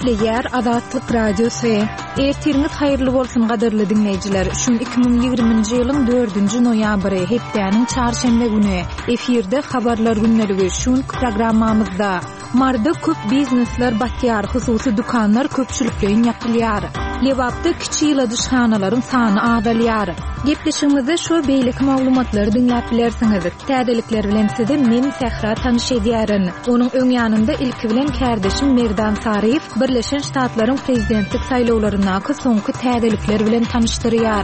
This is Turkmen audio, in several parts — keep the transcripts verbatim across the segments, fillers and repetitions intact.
Dileýär Azatlyk radiosu. Ertiriniz haýyrly bolsun gaderli dinleýijiler. Şu iki bin ýygrymynjy ýylyň dördünji noýabry hepdeniň çarşembe güni efirde habarlar günneligi şun programmamyzda marda köp biznesler batýar, hususy dukanlar köpçülikleýin ýapylýar. Lewapda kiçi ýyladyşhanalaryň sany azalýar. Gepleşigimizde şu beýlik maglumatlary dinläp bilersiňiz. Täzelikler bilen sizi men Sehra tanyş edýärin. Onuň öň ýanynda ilki bilen kärdeşim Merdan Sariýew Birleşen Ştatlaryň prezidentlik saýlawlaryna soňky täzelikler bilen tanyşdyrýar.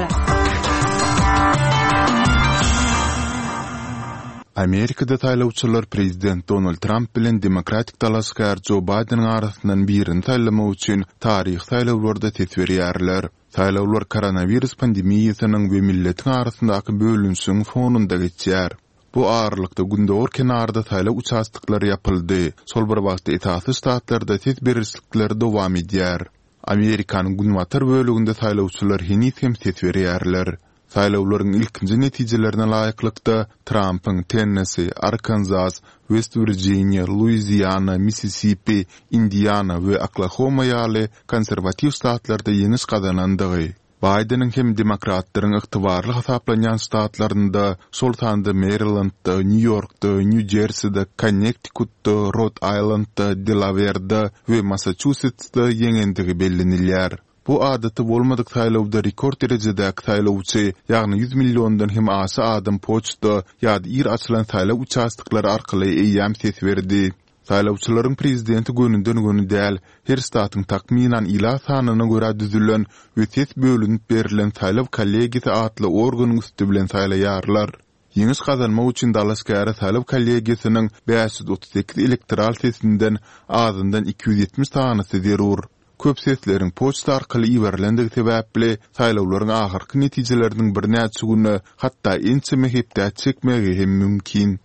Amerikada taýlawçylar prezident Donald Trump bilen demokratik talaskar Joe Biden arasyndan birini taýlamak üçin taryh taýlawlarda tetberýärler. Taýlawlar koronavirus pandemiýasynyň we milletiň arasyndaky bölünşiň fonunda geçýär. Bu ağırlıkta gündor kenarda taýlak uçastyklary ýapyldy. Sol bir wagtda etaty ştatlarda tetberislikler dowam edýär. Amerikanyň günwatar bölüginde taýlawçylar henüz hem tetberýärler. Saýlawlaryň ilkinji netijelerine laýyklykda Trump'yň Tennessee, Arkansas, West Virginia, Louisiana, Mississippi, Indiana we Oklahoma ýaly konservativ ştatlarda ýeňiş kazanandygy, Biden'ın hem demokratlaryň yktybarly hasaplanýan ştatlarynda, Sultanda, Maryland'da, New York'da, New Jersey'de, Connecticut'da, Rhode Island'da, Delaware'da we Massachusetts'da ýeňendigi bellenilýär. Bu adaty bolmadyk taýlawda rekord derejedäki taýlawçy, ýagny yüz millióndan hem aşy adam poçta ýa-da ir açylan taýlaw uçastyklary arkaly eýýäm tetberdi. Taýlawçylaryň prezidenti gönünden göni däl, her ştatyň takminan ila sanyna görä düzülen we tet bölünip berilen taýlaw kollegiýasy atly organyň üstü bilen taýlaýarlar. Ýeňiş kazanmak üçin Dallaskara taýlaw kollegiýasynyň beş yüz otuz sekiz elektral sesinden azyndan iki yüz ýetmiş tanysy zerur. Köp sesleriň poçta arkaly iberlendigi sebäpli taýlawlaryň ahyrky netijeleriniň bir näçe güni hatda ençe mehepde çekmegi hem mümkin.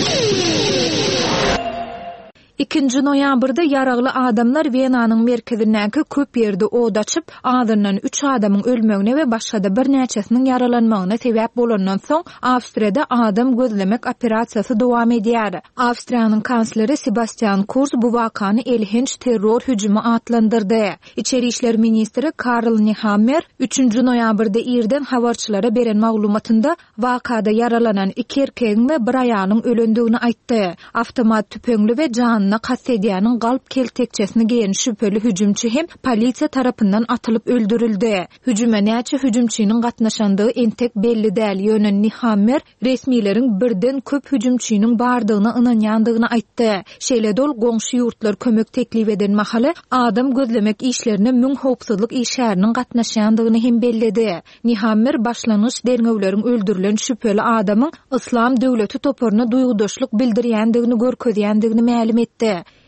ikinji noýabrda ýaragly adamlar Wenanyň merkezindäki köp ýerde od açyp, adyndan üç adamyň ölmegine we başga bir näçesiniň yaralanmagyna sebäp bolandan soň Awstriýada adam gözlemek operasiýasy dowam edýär. Awstriýanyň kansleri Sebastian Kurz bu wakany elhinç terror hüjumy atlandyrdy. İçeri işler ministri Karl Nehammer üçünji noýabrda irden habarçylara beren maglumatynda wakada yaralanan iki erkegiň we bir aýalyň ölendigini aýtdy. Awtomat tüpeňli we jan Kasediyanyň galp keltekçesini giyen şüpheli hüjümçi hem polisiýa tarapyndan atılıp öldürildi. Hüjüme näçe hüjümçiniň gatnaşandygy entek belli däl ýönen Nehammer resmiýetiň birden köp hüjümçiniň bardygyna ynanýandygyny aýtdy. Şeýledol goňşy ýurtlar kömek teklip eden mahaly adam gözlemek işlerine müň howpsuzlyk işäriniň gatnaşandygyny hem bellidi. Nehammer başlanyş derňewleriň öldürilen şüpheli adamyň Islam döwleti toparyna duýgudaşlyk bildirýändigini görkezýändigini ma'lum etdi.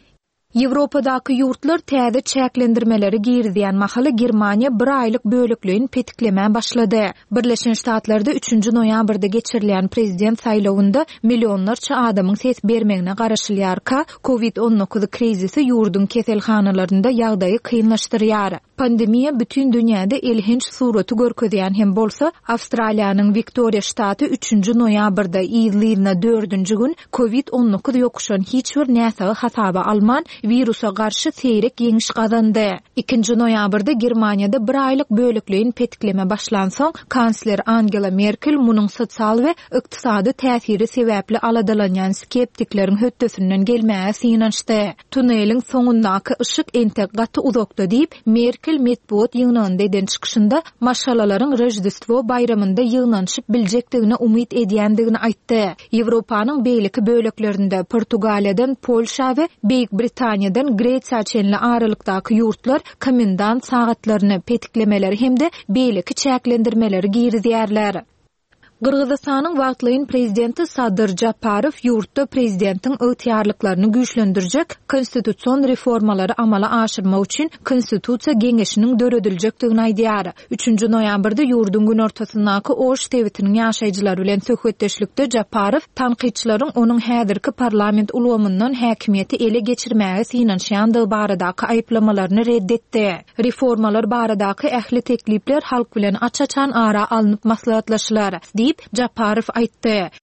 Ýewropadaky ýurtlar täze çäklendirmeleri girdýän mahaly Germaniýa bir aýlyk bölükleýin petikleme başlady. Birleşen Ştatlarda üçünji noýabrda geçirilen prezident saýlawynda millionlarça adamyň ses bermegine garaşylýarka covid on dokuz krizisi ýurdun keselhanalarynda ýagdaýy kynlaşdyrýar. Pandemiýa bütün dünýäde elhinç suraty görkezýän hem bolsa, Awstraliýanyň Victoria ştaty üçünji noýabrda ýylyna dördünji gün covid on dokuz ýokuşan hiç bir näse hasaba alman virusa karşı seyrek ýeňiş kazandy. ikinji noýabrda Germaniýada bir aýlyk bölükleýin petikleme başlansoň, kansler Angela Merkel munyň sosial we ykdysady täsiri sebäpli aladalanýan skeptikleriň höttesinden gelmäge synançdy. Tuneliň soňundaky ışık entek gaty uzakda diýip Merkel metbuat ýygnagynda eden çykyşynda maşalalaryň Rojdestvo bayramynda ýygnanşyp biljekdigine umyt edýändigini aýtdy. Ýewropanyň beýleki böleklerinde Portugaliýadan Polşa we Beýik Britaniýa Ýanydan Gretsiýa çenli aralykdaky ýurtlar komendant sagatlaryny petiklemeleri hemde beýleki çäklendirmeleri girdýärler. Gırgızstanyň wagtlyň prezidenti Sadyr Japarow ýurtda prezidentiň ygtyarlyklaryny güýçlendirjek konstitusiýon reformalary amala aşyrmak üçin konstitusiýa geňeşiniň dörediljakdygyny aýdýar. üçünji noýabrda ýurdun gün ortasyndaky Oş tewitiniň ýaşaýjylary bilen söhbetdeşlikde Japarow tanqidçilaryň onuň häzirki parlament ulgamyndan häkimiýeti ele geçirmäge synanşýandygy baradaky aýplamalaryny reddetdi. Reformalar baradaky ähli teklipler halk bilen açaçan ara alınıp maslahatlaşylar. Japarow aýtdy.